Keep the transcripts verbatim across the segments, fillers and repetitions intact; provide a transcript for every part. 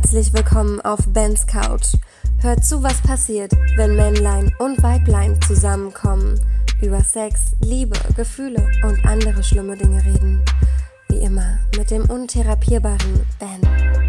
Herzlich willkommen auf Bens Couch. Hört zu, was passiert, wenn Männlein und Weiblein zusammenkommen, über Sex, Liebe, Gefühle und andere schlimme Dinge reden. Wie immer mit dem untherapierbaren Ben.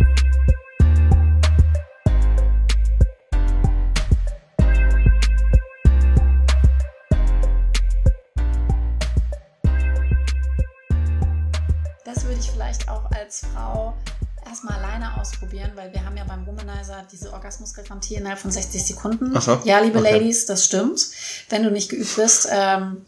Das würde ich vielleicht auch als Frau erstmal alleine ausprobieren, weil wir haben ja beim Womanizer diese Orgasmusgarantie innerhalb von sechzig Sekunden. Ach so. Ja, liebe Okay. Ladies, das stimmt. Wenn du nicht geübt bist, ähm,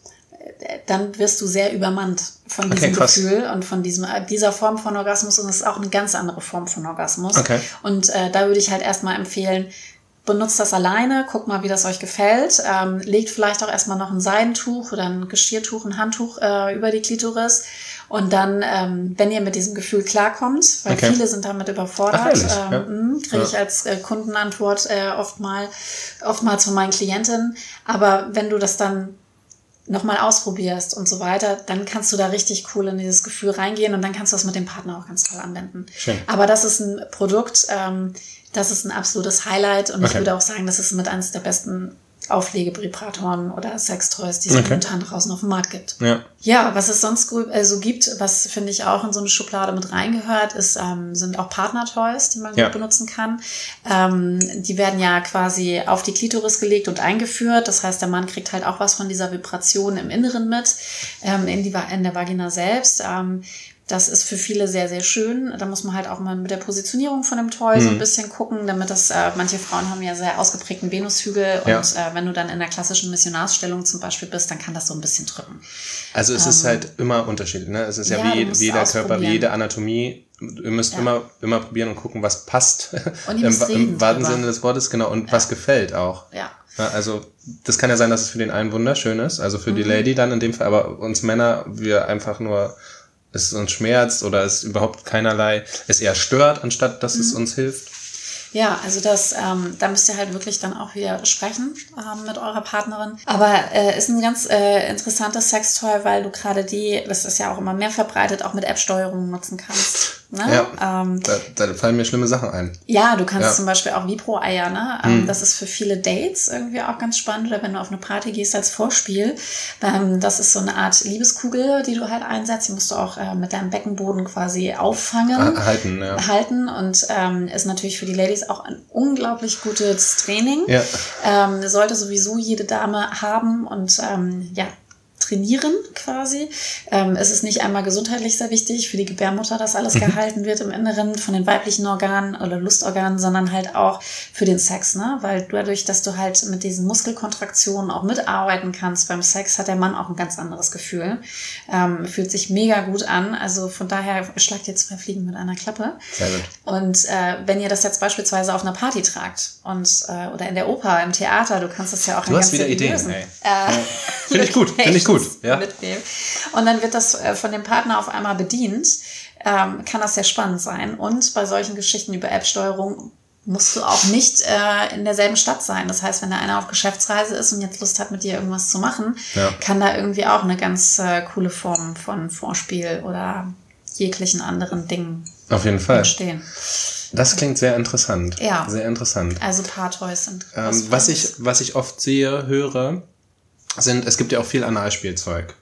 dann wirst du sehr übermannt von diesem Okay, krass. Gefühl und von diesem, dieser Form von Orgasmus. Und es ist auch eine ganz andere Form von Orgasmus. Okay. Und äh, da würde ich halt erstmal empfehlen, benutzt das alleine, guckt mal, wie das euch gefällt. Ähm, legt vielleicht auch erstmal noch ein Seidentuch oder ein Geschirrtuch, ein Handtuch äh, über die Klitoris. Und dann, ähm, wenn ihr mit diesem Gefühl klarkommt, weil Okay. viele sind damit überfordert, Ach, ehrlich? ähm, Ja. mh, kriege ich Ja. als äh, Kundenantwort äh, oft mal, oftmals von meinen Klientinnen. Aber wenn du das dann nochmal ausprobierst und so weiter, dann kannst du da richtig cool in dieses Gefühl reingehen und dann kannst du das mit dem Partner auch ganz toll anwenden. Schön. Aber das ist ein Produkt, ähm, das ist ein absolutes Highlight und ich Okay. würde auch sagen, das ist mit eines der besten Auflegevibratoren oder Sextoys, die es Okay. momentan draußen auf dem Markt gibt. Ja. Ja, was es sonst so also gibt, was finde ich auch in so eine Schublade mit reingehört, ist, ähm, sind auch Partner-Toys, die man Ja. gut benutzen kann. Ähm, die werden ja quasi auf die Klitoris gelegt und eingeführt. Das heißt, der Mann kriegt halt auch was von dieser Vibration im Inneren mit, ähm, in, die, Va- in der Vagina selbst. Ähm, Das ist für viele sehr, sehr schön. Da muss man halt auch mal mit der Positionierung von dem Toy so ein bisschen gucken, damit das, äh, manche Frauen haben ja sehr ausgeprägten Venushügel Ja. und äh, wenn du dann in der klassischen Missionarsstellung zum Beispiel bist, dann kann das so ein bisschen drücken. Also es ist halt immer unterschiedlich. Ne? Es ist ja, Ja, du wie, musst wie jeder es Körper, wie ausprobieren. jede Anatomie. Ihr müsst Ja. immer, immer probieren und gucken, was passt. Und ihr Im, müsst reden im wahrsten drüber. Sinne des Wortes, genau. Und was gefällt auch. Ja. Ja, also das kann ja sein, dass es für den einen wunderschön ist, also für die Mhm. Lady dann in dem Fall, aber uns Männer, wir einfach nur, es uns schmerzt oder es überhaupt keinerlei, es eher stört, anstatt dass Mhm. es uns hilft. Ja, also das, ähm, da müsst ihr halt wirklich dann auch wieder sprechen ähm, mit eurer Partnerin. Aber äh, ist ein ganz äh, interessantes Sextoy, weil du gerade die, das ist ja auch immer mehr verbreitet, auch mit App-Steuerung nutzen kannst. Ne? Ja, Ähm, da, da fallen mir schlimme Sachen ein. Ja, du kannst Ja. zum Beispiel auch Vibro-Eier, ne? Ähm, das ist für viele Dates irgendwie auch ganz spannend. Oder wenn du auf eine Party gehst als Vorspiel. Ähm, das ist so eine Art Liebeskugel, die du halt einsetzt. Die musst du auch äh, mit deinem Beckenboden quasi auffangen. Ah, halten, ja. halten und ähm, ist natürlich für die Ladies auch ein unglaublich gutes Training. Ja. Ähm, sollte sowieso jede Dame haben und ähm, ja, trainieren quasi. Ähm, es ist nicht einmal gesundheitlich sehr wichtig für die Gebärmutter, dass alles gehalten wird im Inneren von den weiblichen Organen oder Lustorganen, sondern halt auch für den Sex, ne? Weil dadurch, dass du halt mit diesen Muskelkontraktionen auch mitarbeiten kannst beim Sex, hat der Mann auch ein ganz anderes Gefühl. Ähm, fühlt sich mega gut an. Also von daher schlagt ihr zwei Fliegen mit einer Klappe. Sehr gut. Und äh, wenn ihr das jetzt beispielsweise auf einer Party tragt und äh, oder in der Oper, im Theater, du kannst das ja auch Du in hast ganz wieder Ideen, seriösen, ey. Äh, Finde ich gut, finde ich gut. Ja. mitnehmen. Und dann wird das äh, von dem Partner auf einmal bedient. Ähm, kann das sehr spannend sein. Und bei solchen Geschichten über App-Steuerung musst du auch nicht äh, in derselben Stadt sein. Das heißt, wenn da einer auf Geschäftsreise ist und jetzt Lust hat, mit dir irgendwas zu machen, Ja. kann da irgendwie auch eine ganz äh, coole Form von Vorspiel oder jeglichen anderen Dingen Auf jeden Fall. entstehen. Das klingt sehr interessant. Ja. Sehr interessant. Also Paar-Toys sind Ähm, was ich, was ich oft sehe, höre, sind, es gibt ja auch viel Analspielzeug.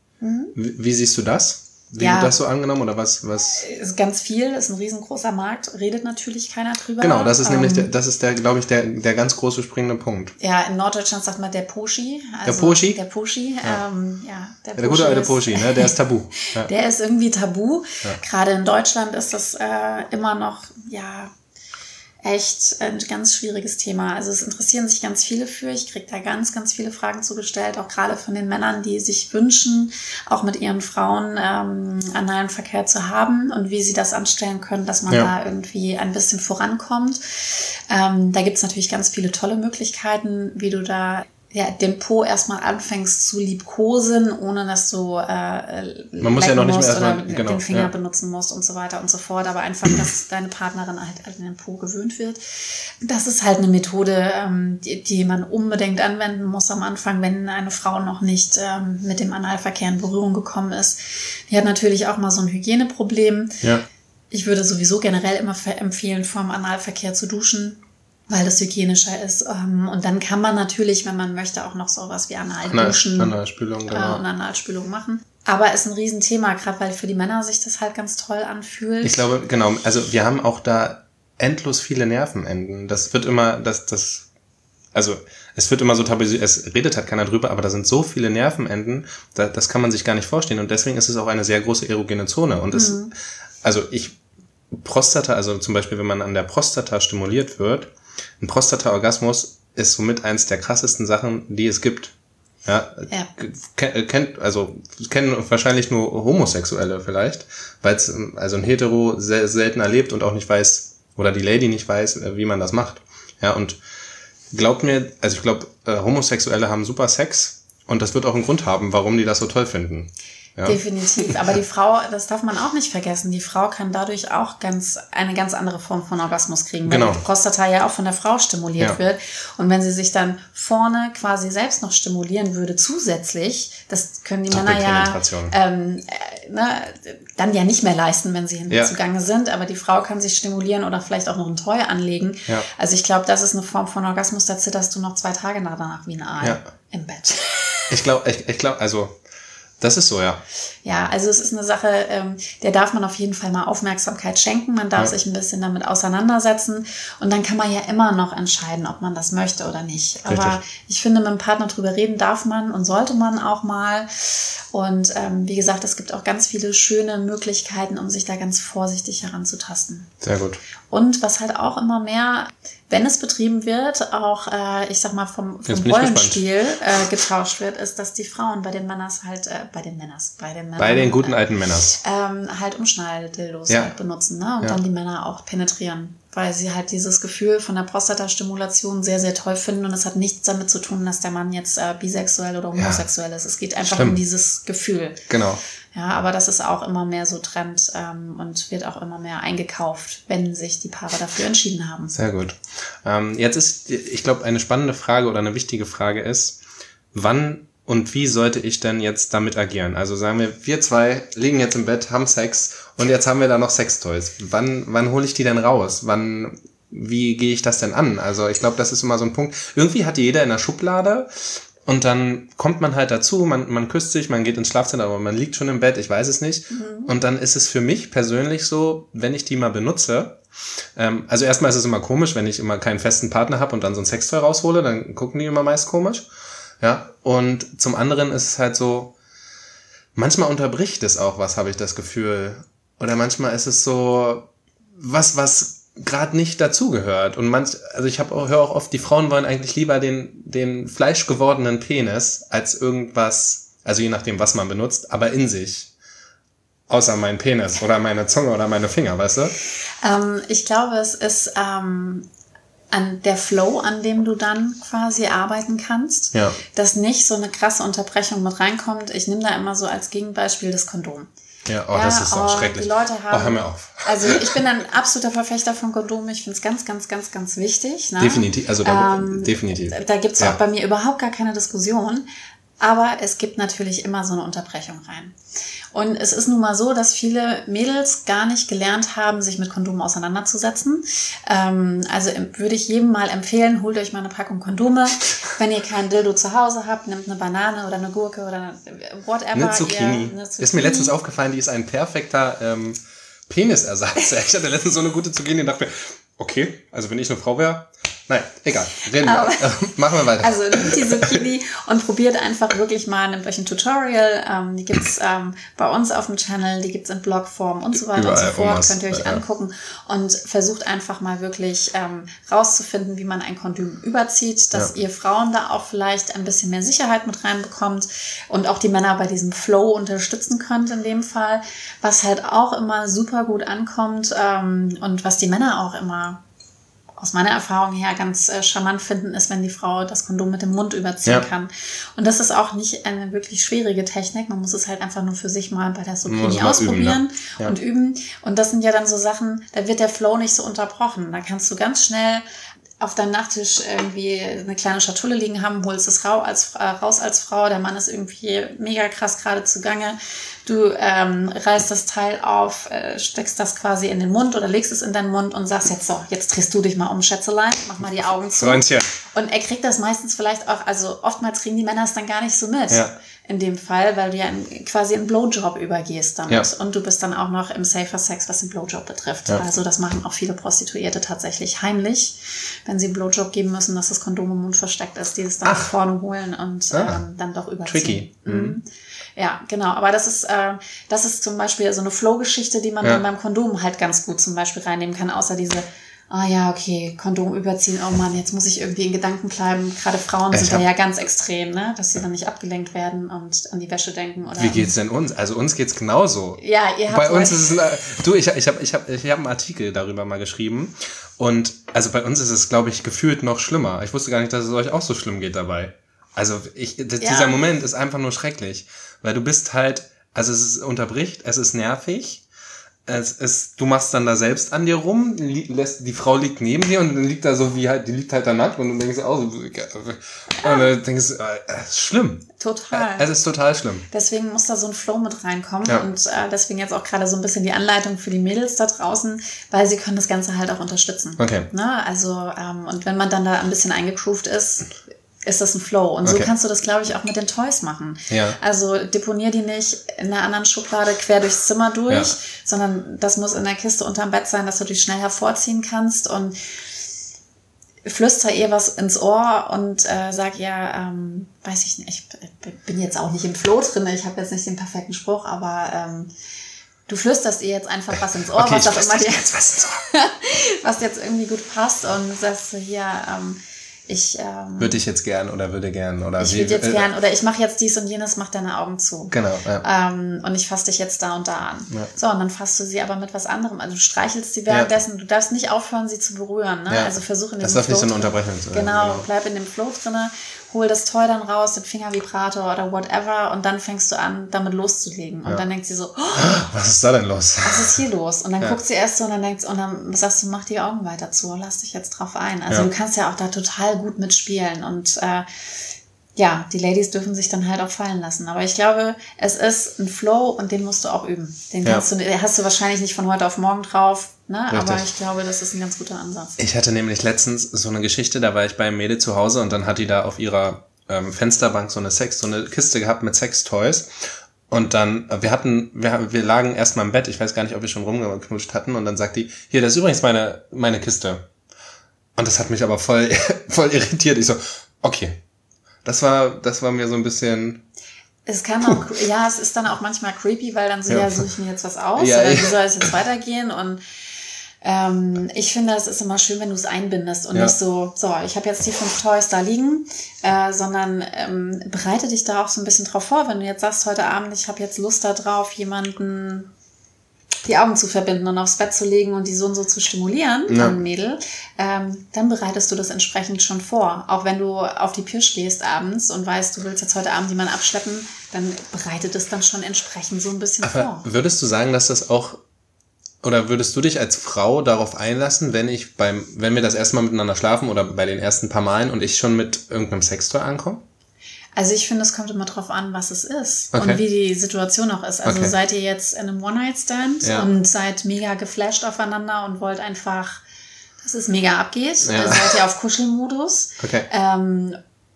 Wie, wie siehst du das? Wie Ja. wird das so angenommen oder was, was? ist ganz viel, ist ein riesengroßer Markt, redet natürlich keiner drüber. Genau, das ist Ähm, nämlich, der, das ist der, glaube ich, der, der ganz große springende Punkt. Ja, in Norddeutschland sagt man der Poschi. Also Poschi? Der Poschi, ja. Ähm, ja, der, Ja, der gute alte ist- Poschi, ne? Der ist tabu. Ja. Der ist irgendwie tabu. Gerade in Deutschland ist das äh, immer noch, ja, echt ein ganz schwieriges Thema. Also es interessieren sich ganz viele für. Ich kriege da ganz, ganz viele Fragen zugestellt, auch gerade von den Männern, die sich wünschen, auch mit ihren Frauen ähm, analen Verkehr zu haben und wie sie das anstellen können, dass man Ja. da irgendwie ein bisschen vorankommt. Ähm, da gibt es natürlich ganz viele tolle Möglichkeiten, wie du da ja, den Po erstmal anfängst zu liebkosen, ohne dass du äh, Man muss ja noch nicht mehr erstmal- oder genau, den Finger ja. benutzen musst und so weiter und so fort, aber einfach, dass deine Partnerin halt an den Po gewöhnt wird. Das ist halt eine Methode, ähm, die, die man unbedingt anwenden muss am Anfang, wenn eine Frau noch nicht ähm, mit dem Analverkehr in Berührung gekommen ist. Die hat natürlich auch mal so ein Hygieneproblem. Ja. Ich würde sowieso generell immer empfehlen, vorm Analverkehr zu duschen, weil das hygienischer ist. Und dann kann man natürlich, wenn man möchte, auch noch sowas wie Analduschen Analspülung, genau. äh, und Analspülung machen. Aber ist ein Riesenthema, gerade weil für die Männer sich das halt ganz toll anfühlt. Ich glaube, genau, also wir haben auch da endlos viele Nervenenden. Das wird immer, das, das, also es wird immer so tabuisiert, es redet halt keiner drüber, aber da sind so viele Nervenenden, da, das kann man sich gar nicht vorstellen. Und deswegen ist es auch eine sehr große erogene Zone. Und es, mhm. also ich, Prostata, also zum Beispiel, wenn man an der Prostata stimuliert wird, ein Prostata-Orgasmus ist somit eins der krassesten Sachen, die es gibt. Ja, ja. kennt, also kennen wahrscheinlich nur Homosexuelle vielleicht, weil es also ein Hetero sehr selten erlebt und auch nicht weiß, oder die Lady nicht weiß, wie man das macht. Ja, und glaubt mir, also ich glaube, Homosexuelle haben super Sex und das wird auch einen Grund haben, warum die das so toll finden. Ja. Definitiv. Aber die Frau, das darf man auch nicht vergessen, die Frau kann dadurch auch ganz eine ganz andere Form von Orgasmus kriegen, weil genau. die Prostata ja auch von der Frau stimuliert ja. wird. Und wenn sie sich dann vorne quasi selbst noch stimulieren würde zusätzlich, das können die Männer ja ähm, äh, ne, dann ja nicht mehr leisten, wenn sie hinten ja. zugange sind. Aber die Frau kann sich stimulieren oder vielleicht auch noch ein Toy anlegen. Ja. Also ich glaube, das ist eine Form von Orgasmus, da zitterst du noch zwei Tage danach wie ein Aal ja. im Bett. Ich glaube, ich, ich glaube, also das ist so, ja. Ja, also es ist eine Sache, ähm, der darf man auf jeden Fall mal Aufmerksamkeit schenken. Man darf ja. sich ein bisschen damit auseinandersetzen. Und dann kann man ja immer noch entscheiden, ob man das möchte oder nicht. Richtig. Aber ich finde, mit dem Partner drüber reden darf man und sollte man auch mal. Und ähm, wie gesagt, es gibt auch ganz viele schöne Möglichkeiten, um sich da ganz vorsichtig heranzutasten. Sehr gut. Und was halt auch immer mehr, wenn es betrieben wird, auch, äh, ich sag mal, vom, vom Rollenspiel äh, getauscht wird, ist, dass die Frauen bei den Männers halt, äh, bei den Männers, bei den Männern, bei den guten alten Männers, ähm, halt Umschnalldildos ja. halt benutzen, ne? Und ja. dann die Männer auch penetrieren, weil sie halt dieses Gefühl von der Prostatastimulation sehr, sehr toll finden und es hat nichts damit zu tun, dass der Mann jetzt äh, bisexuell oder homosexuell ja. ist. Es geht einfach Stimmt. um dieses Gefühl. Genau. Ja, aber das ist auch immer mehr so Trend ähm, und wird auch immer mehr eingekauft, wenn sich die Paare dafür entschieden haben. Sehr gut. Ähm, jetzt ist, ich glaube, eine spannende Frage oder eine wichtige Frage ist, wann und wie sollte ich denn jetzt damit agieren? Also sagen wir, wir zwei liegen jetzt im Bett, haben Sex und jetzt haben wir da noch Sextoys. Wann, wann hole ich die denn raus? Wann, wie gehe ich das denn an? Also ich glaube, das ist immer so ein Punkt. Irgendwie hat die jeder in der Schublade. Und dann kommt man halt dazu, man, man küsst sich, man geht ins Schlafzimmer, aber man liegt schon im Bett, ich weiß es nicht. Mhm. Und dann ist es für mich persönlich so, wenn ich die mal benutze, ähm, also erstmal ist es immer komisch, wenn ich immer keinen festen Partner habe und dann so ein Sextoy raushole, dann gucken die immer meist komisch. Ja. Und zum anderen ist es halt so, manchmal unterbricht es auch was, habe ich das Gefühl. Oder manchmal ist es so, was, was gerade nicht dazugehört. Und manch, also ich habe auch, höre auch oft, die Frauen wollen eigentlich lieber den, den fleischgewordenen Penis als irgendwas, also je nachdem, was man benutzt, aber in sich. Außer mein Penis oder meine Zunge oder meine Finger, weißt du? Ähm, ich glaube, es ist ähm, an der Flow, an dem du dann quasi arbeiten kannst, ja. dass nicht so eine krasse Unterbrechung mit reinkommt. Ich nehme da immer so als Gegenbeispiel das Kondom. Ja, oh, ja, das ist auch oh, schrecklich. Die Leute haben, oh, hör mir auf. Also ich bin ein absoluter Verfechter von Kondomen. Ich finde es ganz, ganz, ganz, ganz wichtig. Ne? Definitiv, also da, ähm, definitiv. Da gibt es ja. auch bei mir überhaupt gar keine Diskussion. Aber es gibt natürlich immer so eine Unterbrechung rein. Und es ist nun mal so, dass viele Mädels gar nicht gelernt haben, sich mit Kondomen auseinanderzusetzen. Ähm, also würde ich jedem mal empfehlen, holt euch mal eine Packung Kondome. Wenn ihr kein Dildo zu Hause habt, nehmt eine Banane oder eine Gurke oder eine, whatever. Eine Zucchini. Ihr, eine Zucchini. Ist mir letztens aufgefallen, die ist ein perfekter ähm, Penisersatz. Ich hatte letztens so eine gute Zucchini und dachte mir, okay, also wenn ich eine Frau wäre, nein, egal, reden wir. Machen wir weiter. Also nehmt die Zucchini und probiert einfach wirklich mal, nehmt euch ein Tutorial, ähm, die gibt's ähm, bei uns auf dem Channel, die gibt's in Blogform und so weiter Überall und so fort, irgendwas. Könnt ihr euch ja. angucken und versucht einfach mal wirklich ähm, rauszufinden, wie man ein Kondom überzieht, dass ja. ihr Frauen da auch vielleicht ein bisschen mehr Sicherheit mit reinbekommt und auch die Männer bei diesem Flow unterstützen könnt in dem Fall, was halt auch immer super gut ankommt ähm, und was die Männer auch immer aus meiner Erfahrung her ganz äh, charmant finden, ist, wenn die Frau das Kondom mit dem Mund überziehen ja. kann. Und das ist auch nicht eine wirklich schwierige Technik. Man muss es halt einfach nur für sich mal bei der Zucchini ausprobieren üben, ne? ja. und üben. Und das sind ja dann so Sachen, da wird der Flow nicht so unterbrochen. Da kannst du ganz schnell auf deinem Nachttisch irgendwie eine kleine Schatulle liegen haben, holst es raus als, äh, raus als Frau, der Mann ist irgendwie mega krass gerade zugange, du ähm, reißt das Teil auf, äh, steckst das quasi in den Mund oder legst es in deinen Mund und sagst jetzt so, jetzt drehst du dich mal um, Schätzelein, mach mal die Augen zu. Freundchen. Und er kriegt das meistens vielleicht auch, also oftmals kriegen die Männer es dann gar nicht so mit. Ja. In dem Fall, weil du ja in, quasi in Blowjob übergehst damit. Ja. Und du bist dann auch noch im Safer Sex, was den Blowjob betrifft. Ja. Also das machen auch viele Prostituierte tatsächlich heimlich, wenn sie einen Blowjob geben müssen, dass das Kondom im Mund versteckt ist, die es dann Ach. vorne holen und Ah. ähm, dann doch überziehen. Tricky. Mhm. Ja, genau. Aber das ist, äh, das ist zum Beispiel so eine Flow-Geschichte, die man Ja. dann beim Kondom halt ganz gut zum Beispiel reinnehmen kann, außer diese ah ja, okay, Kondom überziehen, oh Mann, jetzt muss ich irgendwie in Gedanken bleiben. Gerade Frauen Ich sind da hab- ja ganz extrem, ne? Dass sie dann nicht abgelenkt werden und an die Wäsche denken. Oder Wie geht's denn uns? Also uns geht's genauso. Ja, ihr habt Bei uns euch- ist es, äh, du, ich, ich habe ich hab, ich hab einen Artikel darüber mal geschrieben und also bei uns ist es, glaube ich, gefühlt noch schlimmer. Ich wusste gar nicht, dass es euch auch so schlimm geht dabei. Also ich, d- Ja. dieser Moment ist einfach nur schrecklich, weil du bist halt, also es ist unterbricht, es ist nervig. Es ist, du machst dann da selbst an dir rum, li- lässt, die Frau liegt neben dir und dann liegt da so wie halt, die liegt halt da nackt und du denkst auch so, und dann denkst du, äh, es ist schlimm. Total. Es ist total schlimm. Deswegen muss da so ein Flow mit reinkommen Ja. und äh, deswegen jetzt auch gerade so ein bisschen die Anleitung für die Mädels da draußen, weil sie können das Ganze halt auch unterstützen. Okay. Ne? Also, ähm, und wenn man dann da ein bisschen eingegroovt ist, ist das ein Flow. Und so Okay. kannst du das, glaube ich, auch mit den Toys machen. Ja. Also deponier die nicht in einer anderen Schublade quer durchs Zimmer durch, Ja. sondern das muss in der Kiste unterm Bett sein, dass du die schnell hervorziehen kannst und flüster ihr was ins Ohr und äh, sag ihr, ähm, weiß ich nicht, ich b- bin jetzt auch nicht im Flow drin, ich habe jetzt nicht den perfekten Spruch, aber ähm, du flüsterst ihr jetzt einfach was ins Ohr, Okay, was ich auch immer flüster dir, dir jetzt was ins Ohr. was jetzt irgendwie gut passt und sagst so hier, ähm, ich ähm, Würde ich jetzt gern oder würde gern oder ich wie- würde jetzt äh, gern oder ich mache jetzt dies und jenes, mach deine Augen zu. Genau, ja. Ähm, und ich fasse dich jetzt da und da an. Ja. So, und dann fasst du sie aber mit was anderem. Also du streichelst sie währenddessen. Du darfst nicht aufhören, sie zu berühren. Ne? Ja. Also versuch in Das diesem darf nicht so Flow eine drin- Unterbrechung sein, Genau, genau. bleib in dem Flow drinne, hol das Toy dann raus, den Fingervibrator oder whatever und dann fängst du an, damit loszulegen. Und Ja. dann denkt sie so, oh, Was ist da denn los? was ist hier los? Und dann Ja. guckt sie erst so und dann denkt und dann sagst du, mach die Augen weiter zu, lass dich jetzt drauf ein. Also Ja. du kannst ja auch da total gut mitspielen und äh, ja, die Ladies dürfen sich dann halt auch fallen lassen. Aber ich glaube, es ist ein Flow und den musst du auch üben. Den Ja. kannst du, den hast du wahrscheinlich nicht von heute auf morgen drauf, ne? Aber Richtig. ich glaube, das ist ein ganz guter Ansatz. Ich hatte nämlich letztens so eine Geschichte, da war ich bei einem Mädel zu Hause und dann hat die da auf ihrer ähm, Fensterbank so eine Sex, so eine Kiste gehabt mit Sextoys. Und dann, äh, wir hatten, wir, wir lagen erstmal im Bett, ich weiß gar nicht, ob wir schon rumgeknutscht hatten, und dann sagt die, hier, das ist übrigens meine, meine Kiste. Und das hat mich aber voll, voll irritiert. Ich so, okay. Das war, das war mir so ein bisschen, Es kann auch, ja, es ist dann auch manchmal creepy, weil dann so, Ja. ja, suche ich mir jetzt was aus Ja, oder ja. wie soll es jetzt weitergehen? Und ähm, ich finde, es ist immer schön, wenn du es einbindest und Ja. nicht so, so, ich habe jetzt die fünf Toys da liegen, äh, sondern ähm, bereite dich da auch so ein bisschen drauf vor, wenn du jetzt sagst, heute Abend, ich habe jetzt Lust da drauf, jemanden die Augen zu verbinden und aufs Bett zu legen und die so und so zu stimulieren, Ja. ein Mädel, ähm, dann bereitest du das entsprechend schon vor. Auch wenn du auf die Pirsch gehst abends und weißt, du willst jetzt heute Abend jemanden abschleppen, dann bereitet es dann schon entsprechend so ein bisschen aber vor. würdest du sagen, dass das auch, oder würdest du dich als Frau darauf einlassen, wenn ich beim, wenn wir das erste Mal miteinander schlafen oder bei den ersten paar Malen und ich schon mit irgendeinem Sextoy ankomme? Also ich finde, es kommt immer drauf an, was es ist Okay. und wie die Situation auch ist. Also Okay. seid ihr jetzt in einem One-Night-Stand Ja. und seid mega geflasht aufeinander und wollt einfach, dass es mega abgeht. Ja. Also seid ihr auf Kuschelmodus. Okay. Ähm,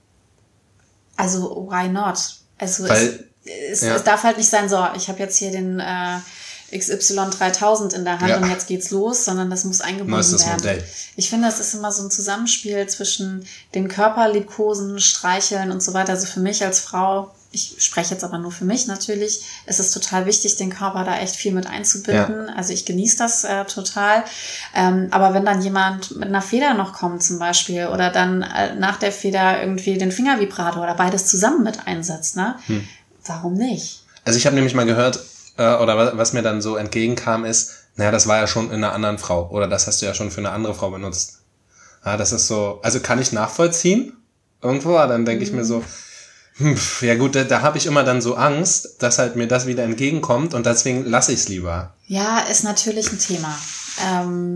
also why not? Also Weil- es, es, ja. es darf halt nicht sein, so, ich habe jetzt hier den äh, X Y dreitausend in der Hand Ja. und jetzt geht's los, sondern das muss eingebunden Neuestes werden. Modell. Ich finde, das ist immer so ein Zusammenspiel zwischen den Körperliebkosen, Streicheln und so weiter. Also für mich als Frau, ich spreche jetzt aber nur für mich natürlich, ist es total wichtig, den Körper da echt viel mit einzubinden. Also ich genieße das äh, total. Ähm, aber wenn dann jemand mit einer Feder noch kommt zum Beispiel oder dann äh, nach der Feder irgendwie den Fingervibrator oder beides zusammen mit einsetzt, ne? Hm. Warum nicht? Also ich habe nämlich mal gehört, äh, oder was, was mir dann so entgegenkam ist, naja, das war ja schon in einer anderen Frau oder das hast du ja schon für eine andere Frau benutzt. Ja, das ist so, also kann ich nachvollziehen irgendwo, aber dann denke ich mir so, hm, ja gut, da, da habe ich immer dann so Angst, dass halt mir das wieder entgegenkommt und deswegen lasse ich es lieber. Ja, ist natürlich ein Thema. Ähm,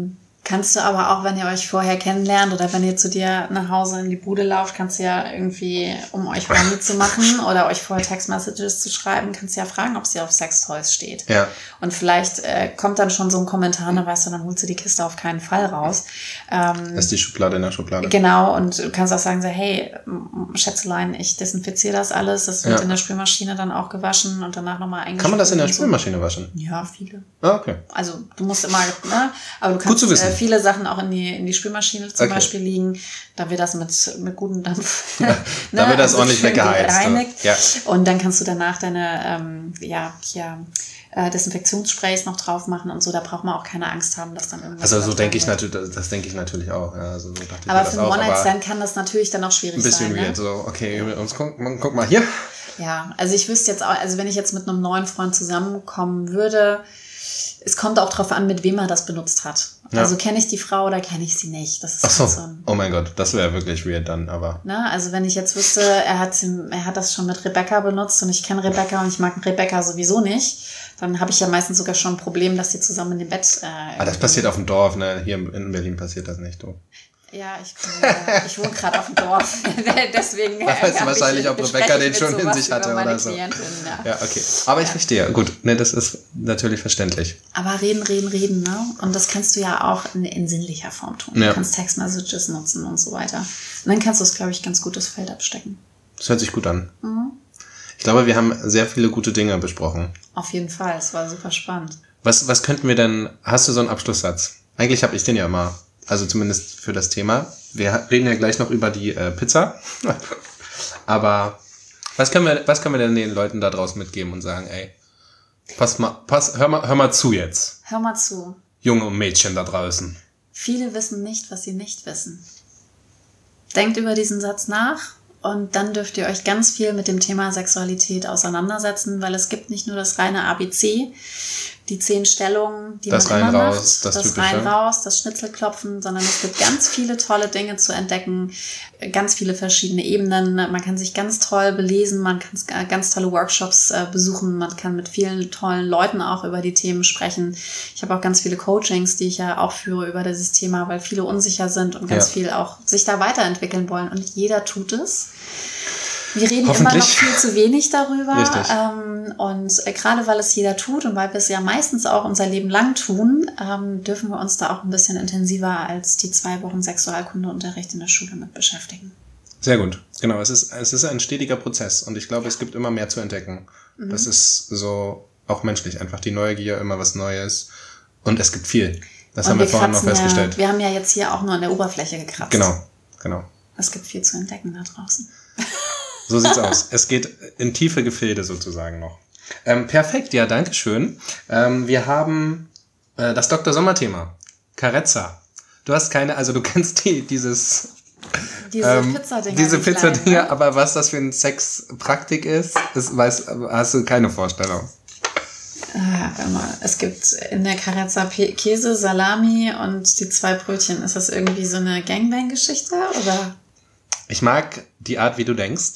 Kannst du aber auch, wenn ihr euch vorher kennenlernt oder wenn ihr zu dir nach Hause in die Bude lauft, kannst du ja irgendwie, um euch horny zu machen oder euch vorher Text-Messages zu schreiben, kannst du ja fragen, ob sie auf Sextoys steht. Ja. Und vielleicht äh, kommt dann schon so ein Kommentar, ne, weißt du, dann holst du die Kiste auf keinen Fall raus. Ähm, das ist die Schublade in der Schublade. Genau, und du kannst auch sagen, so, hey, Schätzelein, ich desinfiziere das alles, das wird ja. in der Spülmaschine dann auch gewaschen und danach nochmal eingespült. Kann man das in der Spülmaschine so. waschen? Ja, viele. Ah, okay. Also du musst immer, ne, aber du kannst äh, viele Sachen auch in die in die Spülmaschine zum okay. Beispiel liegen, da wird das mit mit gutem Dampf, ne, da wird das also ordentlich weggeheizt. Ja. Und dann kannst du danach deine ähm, ja hier äh, Desinfektionssprays noch drauf machen und so. Da braucht man auch keine Angst haben, dass dann irgendwas. Also so denke ich natürlich, das, das denke ich natürlich auch. Ja, also so dachte aber ich für einen One-Night-Stand kann das natürlich dann auch schwierig sein. Ein bisschen sein, weird, ne? so okay, uns guck, guck mal hier. Ja, also ich wüsste jetzt auch, also wenn ich jetzt mit einem neuen Freund zusammenkommen würde, es kommt auch drauf an, mit wem er das benutzt hat. Ja. Also kenne ich die Frau oder kenne ich sie nicht. Das ist Ach so. so ein, oh mein Gott, das wäre wirklich weird dann, aber. Ne? Also wenn ich jetzt wüsste, er hat, er hat das schon mit Rebecca benutzt und ich kenne Rebecca und ich mag Rebecca sowieso nicht, dann habe ich ja meistens sogar schon ein Problem, dass die zusammen in dem Bett... Äh, ah, das passiert auf dem Dorf, ne? Hier in Berlin passiert das nicht, du. Ja, ich, äh, ich wohne gerade auf dem Dorf. Deswegen da weißt du wahrscheinlich, ob Rebecca den schon in sich hatte oder so. Ja. ja, okay. Aber ich ja. verstehe. Gut, ne, das ist natürlich verständlich. Aber reden, reden, reden, ne? Und das kannst du ja auch in, in sinnlicher Form tun. Ja. Du kannst Text-Messages nutzen und so weiter. Und dann kannst du es, glaube ich, ganz gut das Feld abstecken. Das hört sich gut an. Mhm. Ich glaube, wir haben sehr viele gute Dinge besprochen. Auf jeden Fall. Es war super spannend. Was, was könnten wir denn... Hast du so einen Abschlusssatz? Eigentlich habe ich den ja immer... Also zumindest für das Thema. Wir reden ja gleich noch über die äh, Pizza. Aber was können wir, was können wir denn den Leuten da draußen mitgeben und sagen, ey, pass mal, pass, hör mal, hör mal zu jetzt. Hör mal zu. Junge und Mädchen da draußen. Viele wissen nicht, was sie nicht wissen. Denkt über diesen Satz nach und dann dürft ihr euch ganz viel mit dem Thema Sexualität auseinandersetzen, weil es gibt nicht nur das reine A B C, die zehn Stellungen, die das man rein immer raus, macht, das, das rein raus, das Schnitzelklopfen, sondern es gibt ganz viele tolle Dinge zu entdecken, ganz viele verschiedene Ebenen. Man kann sich ganz toll belesen, man kann ganz tolle Workshops äh, besuchen, man kann mit vielen tollen Leuten auch über die Themen sprechen. Ich habe auch ganz viele Coachings, die ich ja auch führe über dieses Thema, weil viele unsicher sind und ganz ja. viel auch sich da weiterentwickeln wollen und jeder tut es. Wir reden immer noch viel zu wenig darüber ähm, und äh, gerade weil es jeder tut und weil wir es ja meistens auch unser Leben lang tun, ähm, dürfen wir uns da auch ein bisschen intensiver als die zwei Wochen Sexualkundeunterricht in der Schule mit beschäftigen. Sehr gut, genau. Es ist, es ist ein stetiger Prozess und ich glaube, ja. es gibt immer mehr zu entdecken. Mhm. Das ist so auch menschlich, einfach die Neugier, immer was Neues und es gibt viel. Das und haben wir, wir vorhin noch festgestellt. Ja, wir haben ja jetzt hier auch nur an der Oberfläche gekratzt. Genau, genau. Es gibt viel zu entdecken da draußen. So sieht's aus. Es geht in tiefe Gefilde sozusagen noch. Ähm, perfekt, ja, danke schön. Ähm, wir haben äh, das Doktor Sommer-Thema. Carezza. Du hast keine, also du kennst die, dieses... Diese ähm, Pizzadinger. Diese die Pizzadinger, kleinen, ne? Aber was das für ein Sexpraktik ist, ist weiß, hast du keine Vorstellung. Äh, mal. Es gibt in der Carezza Käse, Salami und die zwei Brötchen. Ist das irgendwie so eine Gangbang-Geschichte, oder... Ich mag die Art, wie du denkst.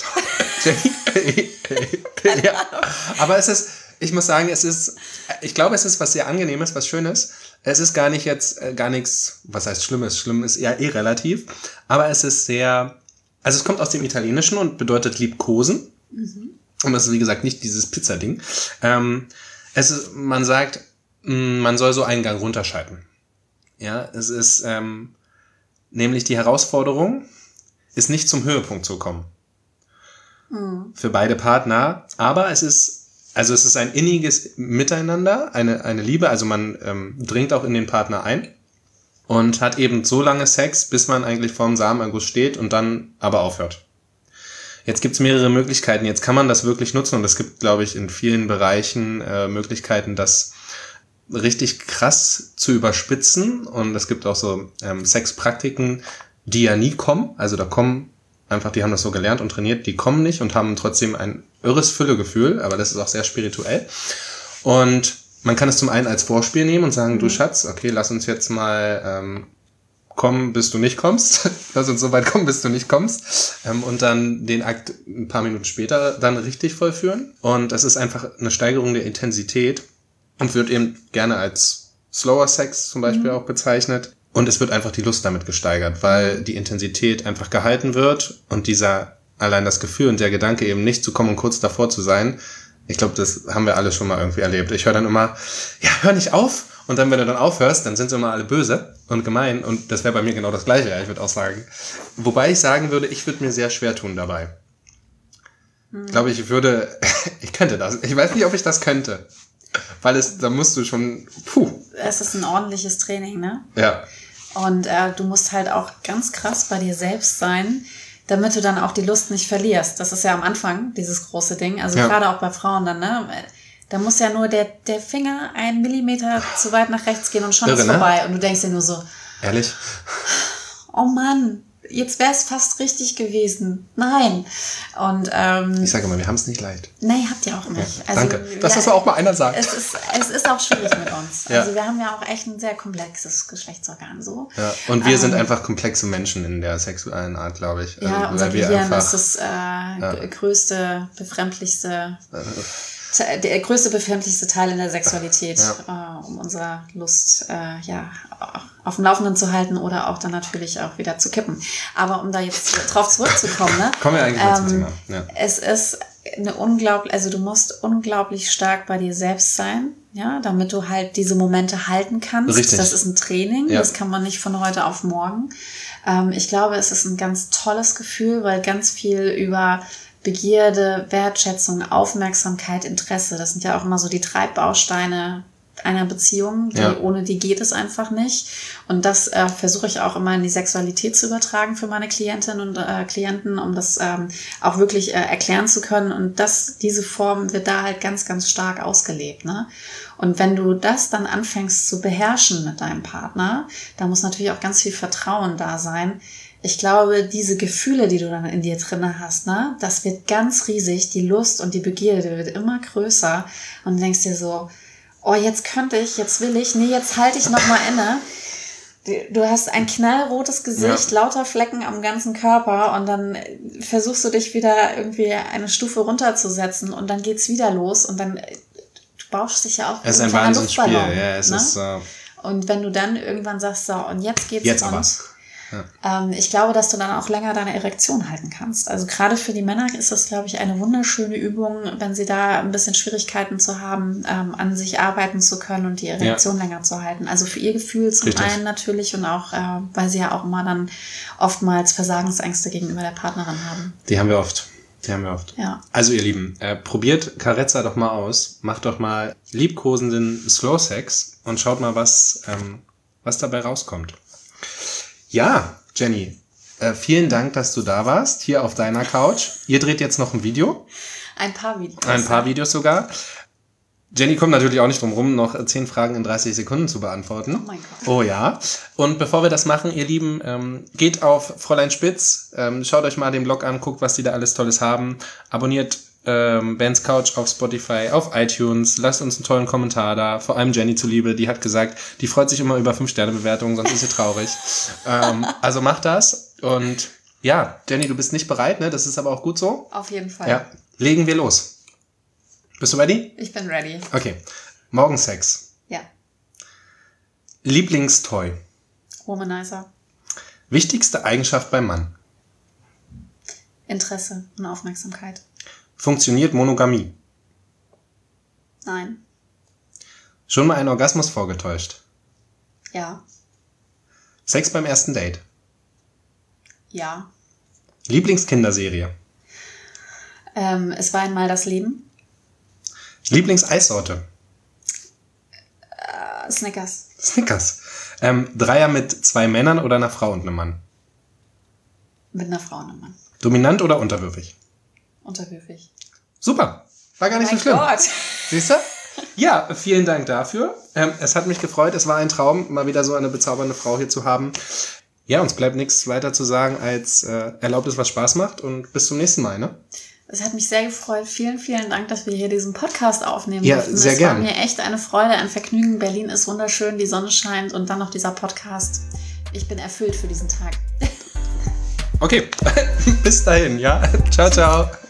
ja. Aber es ist, ich muss sagen, es ist, ich glaube, es ist was sehr Angenehmes, was Schönes. Es ist gar nicht jetzt, äh, gar nichts, was heißt Schlimmes. Schlimm ist ja eh relativ. Aber es ist sehr, also es kommt aus dem Italienischen und bedeutet liebkosen. Mhm. Und das ist, wie gesagt, nicht dieses Pizzading. Ähm, es ist, man sagt, mh, man soll so einen Gang runterschalten. Ja, es ist, ähm, nämlich die Herausforderung, ist nicht zum Höhepunkt zu kommen. Mhm. Für beide Partner. Aber es ist, also es ist ein inniges Miteinander, eine, eine Liebe. Also man ähm, dringt auch in den Partner ein und hat eben so lange Sex, bis man eigentlich vorm Samenerguss steht und dann aber aufhört. Jetzt gibt's mehrere Möglichkeiten. Jetzt kann man das wirklich nutzen und es gibt, glaube ich, in vielen Bereichen äh, Möglichkeiten, das richtig krass zu überspitzen. Und es gibt auch so ähm, Sexpraktiken, die ja nie kommen, also da kommen einfach, die haben das so gelernt und trainiert, die kommen nicht und haben trotzdem ein irres Füllegefühl, aber das ist auch sehr spirituell. Und man kann es zum einen als Vorspiel nehmen und sagen, mhm. du Schatz, okay, lass uns jetzt mal ähm, kommen, bis du nicht kommst. Lass uns so weit kommen, bis du nicht kommst. Ähm, und dann den Akt ein paar Minuten später dann richtig vollführen. Und das ist einfach eine Steigerung der Intensität und wird eben gerne als Slower Sex zum Beispiel mhm. auch bezeichnet. Und es wird einfach die Lust damit gesteigert, weil die Intensität einfach gehalten wird und dieser, allein das Gefühl und der Gedanke eben nicht zu kommen und kurz davor zu sein. Ich glaube, das haben wir alle schon mal irgendwie erlebt. Ich höre dann immer, ja, hör nicht auf. Und dann, wenn du dann aufhörst, dann sind sie immer alle böse und gemein. Und das wäre bei mir genau das Gleiche, ja, ich würde auch sagen. Wobei ich sagen würde, ich würde mir sehr schwer tun dabei. Hm. Ich glaube, ich würde, ich könnte das. Ich weiß nicht, ob ich das könnte. Weil es, da musst du schon, puh. Es ist ein ordentliches Training, ne? Ja. Und äh, du musst halt auch ganz krass bei dir selbst sein, damit du dann auch die Lust nicht verlierst. Das ist ja am Anfang dieses große Ding. Also ja. Gerade auch bei Frauen dann, ne? Da muss ja nur der, der Finger einen Millimeter zu weit nach rechts gehen und schon Irre, ist vorbei. Ne? Und du denkst dir nur so... Ehrlich? Oh Mann, jetzt wäre es fast richtig gewesen. Nein. Und, ähm, ich sage immer, wir haben es nicht leicht. Nee, habt ihr auch nicht. Ja, also, danke, dass ja, das auch mal einer sagt. Es ist, es ist auch schwierig mit uns. Ja. Also wir haben ja auch echt ein sehr komplexes Geschlechtsorgan. So. Ja, und wir ähm, sind einfach komplexe Menschen in der sexuellen Art, glaube ich. Ja, also, unser Gehirn ist das äh, ja. größte, befremdlichste... der größte, befremdlichste Teil in der Sexualität, ja. äh, um unsere Lust äh, ja auf dem Laufenden zu halten oder auch dann natürlich auch wieder zu kippen. Aber um da jetzt drauf zurückzukommen, ne? Kommen wir eigentlich mal zum Thema. Ja. Es ist eine unglaublich, also du musst unglaublich stark bei dir selbst sein, ja, damit du halt diese Momente halten kannst. Richtig. Das ist ein Training, ja. Das kann man nicht von heute auf morgen. Ähm, ich glaube, es ist ein ganz tolles Gefühl, weil ganz viel über Begierde, Wertschätzung, Aufmerksamkeit, Interesse, das sind ja auch immer so die Treibbausteine einer Beziehung, die, ja. ohne die geht es einfach nicht. Und das äh, versuche ich auch immer in die Sexualität zu übertragen für meine Klientinnen und äh, Klienten, um das ähm, auch wirklich äh, erklären zu können. Und das, diese Form wird da halt ganz, ganz stark ausgelebt, ne? Und wenn du das dann anfängst zu beherrschen mit deinem Partner, da muss natürlich auch ganz viel Vertrauen da sein. Ich glaube, diese Gefühle, die du dann in dir drinne hast, ne, das wird ganz riesig. Die Lust und die Begierde wird immer größer. Und du denkst dir so, oh, jetzt könnte ich, jetzt will ich, nee, jetzt halte ich noch mal inne. Du hast ein knallrotes Gesicht, ja. lauter Flecken am ganzen Körper und dann versuchst du dich wieder irgendwie eine Stufe runterzusetzen und dann geht's wieder los und dann, du bauschst dich ja auch. Es ist ein Wahnsinnsspiel, ja, es ne? ist, uh und wenn du dann irgendwann sagst, so, und jetzt geht's jetzt rund. Aber. Ja. Ähm, ich glaube, dass du dann auch länger deine Erektion halten kannst. Also gerade für die Männer ist das, glaube ich, eine wunderschöne Übung, wenn sie da ein bisschen Schwierigkeiten zu haben, ähm, an sich arbeiten zu können und die Erektion ja. länger zu halten. Also für ihr Gefühl zum Richtig. einen natürlich und auch, äh, weil sie ja auch immer dann oftmals Versagensängste gegenüber der Partnerin haben. Die haben wir oft. Die haben wir oft. Ja. Also ihr Lieben, äh, probiert Carezza doch mal aus. Macht doch mal liebkosenden Slow Sex und schaut mal, was, ähm, was dabei rauskommt. Ja, Jenny, äh, vielen Dank, dass du da warst, hier auf deiner Couch. Ihr dreht jetzt noch ein Video. Ein paar Videos. Ein paar Videos sogar. Jenny kommt natürlich auch nicht drum rum, noch zehn Fragen in dreißig Sekunden zu beantworten. Oh mein Gott. Oh ja. Und bevor wir das machen, ihr Lieben, ähm, geht auf Fräulein Spitz, ähm, schaut euch mal den Blog an, guckt, was die da alles Tolles haben. Abonniert ähm, Ben's Couch auf Spotify, auf iTunes, lasst uns einen tollen Kommentar da, vor allem Jenny zuliebe, die hat gesagt, die freut sich immer über fünf Sterne Bewertungen, sonst ist sie traurig. ähm, also macht das und ja, Jenny, du bist nicht bereit, ne? Das ist aber auch gut so. Auf jeden Fall. Ja, legen wir los. Bist du ready? Ich bin ready. Okay, Morgensex. Ja. Lieblingstoy. Womanizer. Wichtigste Eigenschaft beim Mann. Interesse und Aufmerksamkeit. Funktioniert Monogamie? Nein. Schon mal einen Orgasmus vorgetäuscht? Ja. Sex beim ersten Date? Ja. Lieblingskinderserie? Ähm, es war einmal das Leben. Lieblingseissorte? Äh, Snickers. Snickers. Ähm, Dreier mit zwei Männern oder einer Frau und einem Mann? Mit einer Frau und einem Mann. Dominant oder unterwürfig? Unterwürfig. Super. War gar nicht oh so schlimm. Gott. Siehst du? Ja, vielen Dank dafür. Ähm, es hat mich gefreut. Es war ein Traum, mal wieder so eine bezaubernde Frau hier zu haben. Ja, uns bleibt nichts weiter zu sagen, als äh, erlaubt es, was Spaß macht. Und bis zum nächsten Mal, ne? Es hat mich sehr gefreut. Vielen, vielen Dank, dass wir hier diesen Podcast aufnehmen ja, durften. Sehr es gern. war mir echt eine Freude, ein Vergnügen. Berlin ist wunderschön, die Sonne scheint und dann noch dieser Podcast. Ich bin erfüllt für diesen Tag. Okay, bis dahin, ja. Ciao, ciao.